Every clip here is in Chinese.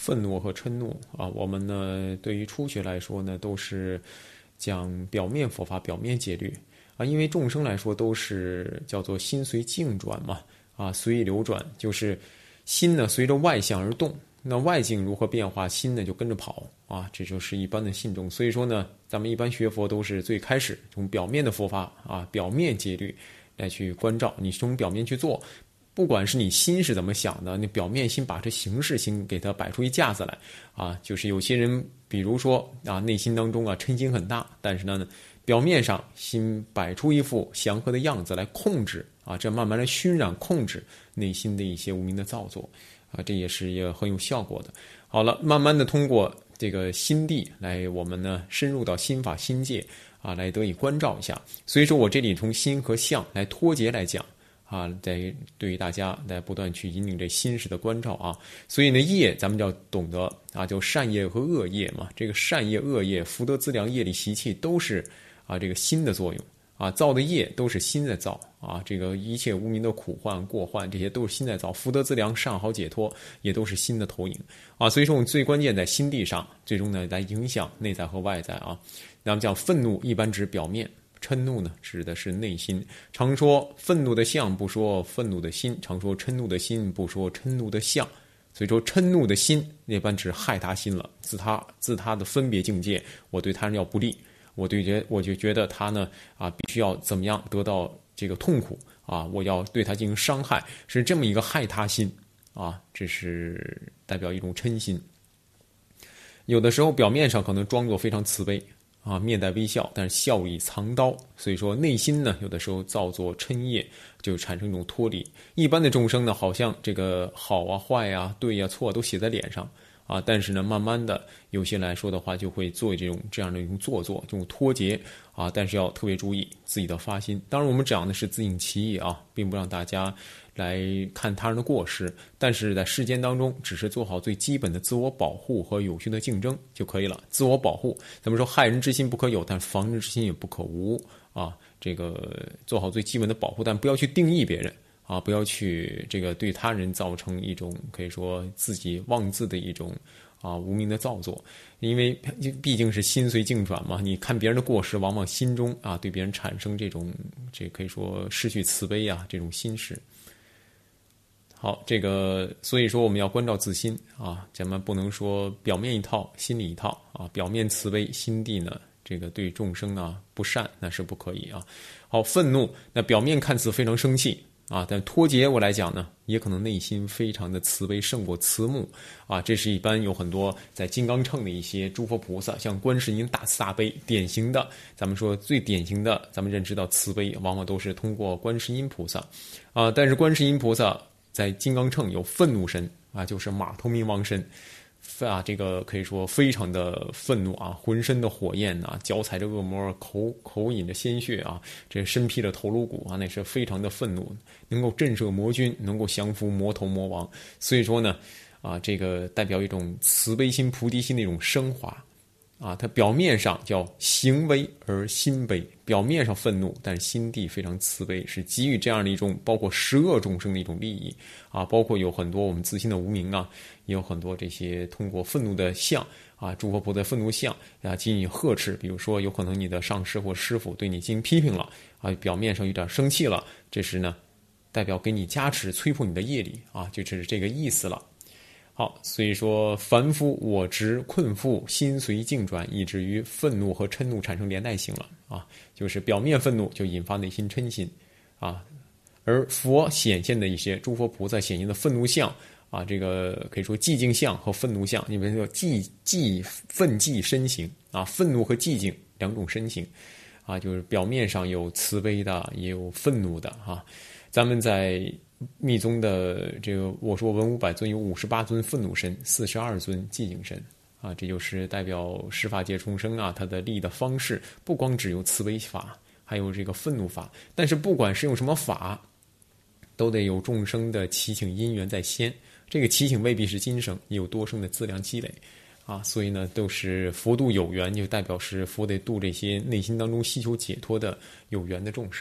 愤怒和嗔怒啊，我们呢对于初学来说呢，都是讲表面佛法、表面戒律啊，因为众生来说都是叫做心随境转嘛，啊，随意流转，就是心呢随着外相而动，那外境如何变化，心呢就跟着跑啊，这就是一般的信众。所以说呢，咱们一般学佛都是最开始从表面的佛法啊，表面戒律来去关照，你从表面去做。不管是你心是怎么想的，那表面心把这形式心给它摆出一架子来啊，就是有些人，比如说啊，内心当中啊嗔心很大，但是呢，表面上心摆出一副祥和的样子来控制啊，这慢慢来熏染控制内心的一些无明的造作啊，这也是很有效果的。好了，慢慢的通过这个心地来，我们呢深入到心法心界啊，来得以关照一下。所以说我这里从心和相来脱节来讲。啊，在对于大家来不断去引领这心识的关照啊，所以呢，业咱们就要懂得啊，就善业和恶业嘛。这个善业、恶业、福德资粮、业力习气，都是啊这个心的作用啊，造的业都是心在造啊。这个一切无明的苦患、过患，这些都是心在造。福德资粮、善好解脱，也都是心的投影啊。所以说，我们最关键在心地上，最终呢来影响内在和外在啊。那么讲愤怒，一般指表面。嗔怒呢，指的是内心。常说愤怒的相，不说愤怒的心；常说嗔怒的心，不说嗔怒的相。所以说，嗔怒的心，那般指害他心了。自他的分别境界，我对他人要不利，我就觉得他呢啊，必须要怎么样得到这个痛苦啊，我要对他进行伤害，是这么一个害他心啊，这是代表一种嗔心。有的时候表面上可能装作非常慈悲。啊，面带微笑，但是笑里藏刀，所以说内心呢，有的时候造作嗔业，就产生一种脱离。一般的众生呢，好像这个好啊、坏啊、对啊、错都写在脸上啊，但是呢，慢慢的，有些来说的话，就会做这样的一种做作，这种脱节啊，但是要特别注意自己的发心。当然，我们讲的是自净其意啊，并不让大家来看他人的过失，但是在世间当中，只是做好最基本的自我保护和有序的竞争就可以了。自我保护，咱们说害人之心不可有，但防人之心也不可无啊。这个做好最基本的保护，但不要去定义别人啊，不要去这个对他人造成一种可以说自己妄自的一种啊无名的造作，因为毕竟是心随境转嘛。你看别人的过失，往往心中啊对别人产生这可以说失去慈悲啊这种心事。好，这个所以说我们要关照自心啊，咱们不能说表面一套，心里一套啊。表面慈悲，心地呢，这个对众生啊不善，那是不可以啊。好，愤怒，那表面看似非常生气啊，但脱节我来讲呢，也可能内心非常的慈悲，胜过慈母啊。这是一般有很多在金刚乘的一些诸佛菩萨，像观世音大慈大悲，典型的，咱们说最典型的，咱们认知到慈悲，往往都是通过观世音菩萨啊。但是观世音菩萨在金刚乘有愤怒身啊，就是马头明王身啊，这个可以说非常的愤怒啊，浑身的火焰啊，脚踩着恶魔，口饮着鲜血啊，这身披着头颅骨啊，那是非常的愤怒，能够震慑魔君，能够降服魔头魔王。所以说呢，啊，这个代表一种慈悲心、菩提心的一种升华。啊，它表面上叫行为而心悲，表面上愤怒，但是心地非常慈悲，是给予这样的一种包括十恶众生的一种利益啊，包括有很多我们自心的无明啊，也有很多这些通过愤怒的相啊，诸佛菩萨愤怒相啊，给予呵斥，比如说有可能你的上师或师傅对你进行批评了啊，表面上有点生气了，这时呢，代表给你加持催迫你的业力啊，就是这个意思了。好，所以说凡夫我执困缚，心随境转，以至于愤怒和嗔怒产生连带性了啊，就是表面愤怒就引发内心嗔心啊，而佛显现的一些诸佛菩萨显现的愤怒相啊，这个可以说寂静相和愤怒相，因为叫愤寂身形啊，愤怒和寂静两种身形啊，就是表面上有慈悲的，也有愤怒的啊，咱们在密宗的这个我说文武百尊有58尊愤怒身，42尊寂静身啊，这就是代表十法界众生啊，他的立的方式不光只有慈悲法，还有这个愤怒法，但是不管是用什么法，都得有众生的祈请因缘在先，这个祈请未必是今生，也有多生的资粮积累啊，所以呢，都是佛度有缘，就代表是佛得度这些内心当中希求解脱的有缘的众生。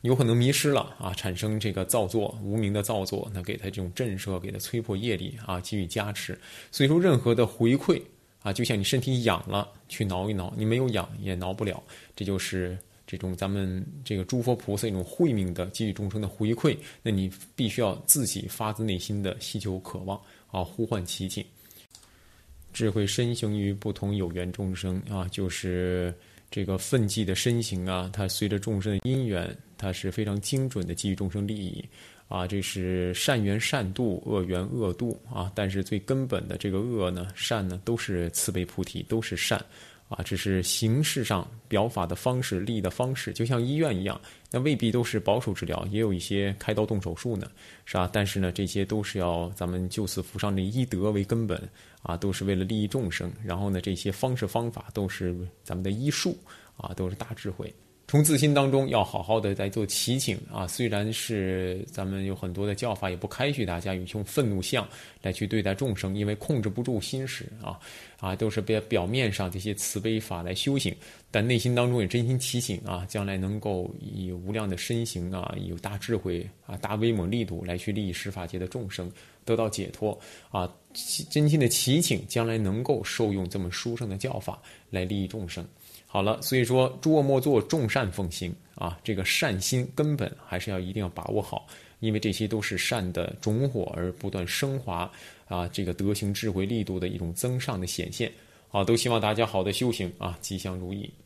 有可能迷失了啊，产生这个造作，无名的造作，那给他这种震慑，给他催破业力啊，给予加持。所以说，任何的回馈啊，就像你身体痒了，去挠一挠，你没有痒也挠不了，这就是这种咱们这个诸佛菩萨一种慧命的给予众生的回馈。那你必须要自己发自内心的希求渴望啊，呼唤祈请。智慧身行于不同有缘众生啊，就是这个奋际的身形啊，它随着众生的因缘，它是非常精准的给予众生利益啊。这是善缘善度，恶缘恶度啊。但是最根本的这个恶呢、善呢，都是慈悲菩提，都是善啊。只是形式上表法的方式、利益的方式，就像医院一样，那未必都是保守治疗，也有一些开刀动手术呢，是吧？但是呢，这些都是要咱们救死扶伤的医德为根本啊，都是为了利益众生。然后呢，这些方式方法都是咱们的医术啊，都是大智慧。从自心当中要好好的在做祈请啊，虽然是咱们有很多的教法，也不开许大家用愤怒相来去对待众生，因为控制不住心识啊，都是表面上这些慈悲法来修行，但内心当中也真心祈请啊，将来能够以无量的身形啊，有大智慧啊、大威猛力度来去利益十法界的众生，得到解脱啊，真心的祈请将来能够受用这么殊胜的教法来利益众生。好了，所以说诸恶莫作，众善奉行啊，这个善心根本还是一定要把握好，因为这些都是善的种火而不断升华啊，这个德行智慧力度的一种增上的显现啊，都希望大家好的修行啊，吉祥如意。